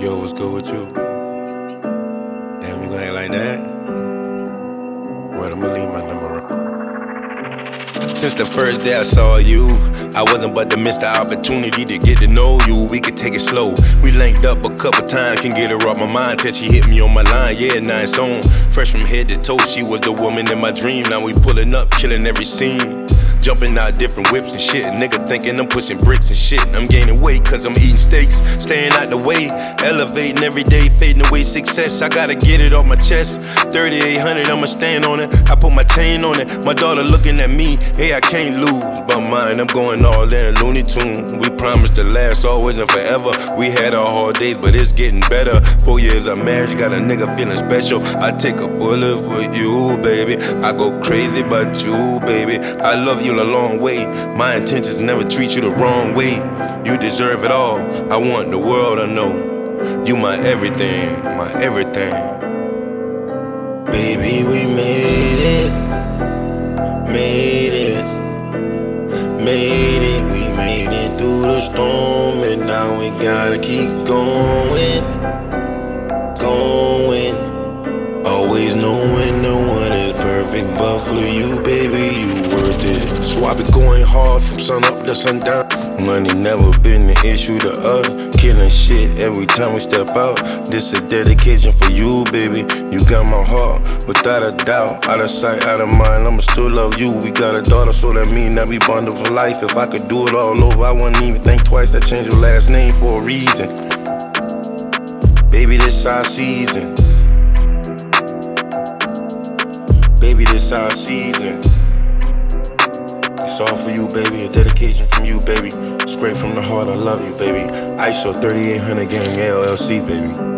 Yo, what's good with you? Damn, you gonna act like that? Well, I'ma leave my number right. Since the first day I saw you, I wasn't but to miss the opportunity to get to know you. We could take it slow. We linked up a couple times, can get her off my mind till she hit me on my line. Yeah, now it's on. Fresh from head to toe, she was the woman in my dream. Now we pulling up, killing every scene. Jumping out different whips and shit. Nigga thinking I'm pushing bricks and shit. I'm gaining weight cause I'm eating steaks, staying out the way. Elevating every day, fading away success. I gotta get it off my chest. 3800, I'ma stand on it. I put my chain on it. My daughter looking at me, hey, I can't lose. But mine, I'm going all in, Looney Tune. We promised to last always and forever. We had our hard days, but it's getting better. 4 years of marriage, got a nigga feeling special. I take a bullet for you, baby. I go crazy about you, baby. I love you a long way. My intentions never treat you the wrong way. You deserve it all. I want the world to know you my everything, my everything. Baby, we made it, made it, made it. We made it through the storm, and now we gotta keep going, going. Always knowing no one is perfect, but for you, baby, you worth it. So I be going hard from sun up to sundown. Money never been an issue to us. Killing shit every time we step out. This a dedication for you, baby. You got my heart, without a doubt. Out of sight, out of mind, I'ma still love you. We got a daughter, so that mean that we bonded for life. If I could do it all over, I wouldn't even think twice. I changed your last name for a reason. Baby, this our season. Baby, this our season. It's all for you, baby. A dedication from you, baby. Straight from the heart, I love you, baby. ISO 3800 Gang LLC, baby.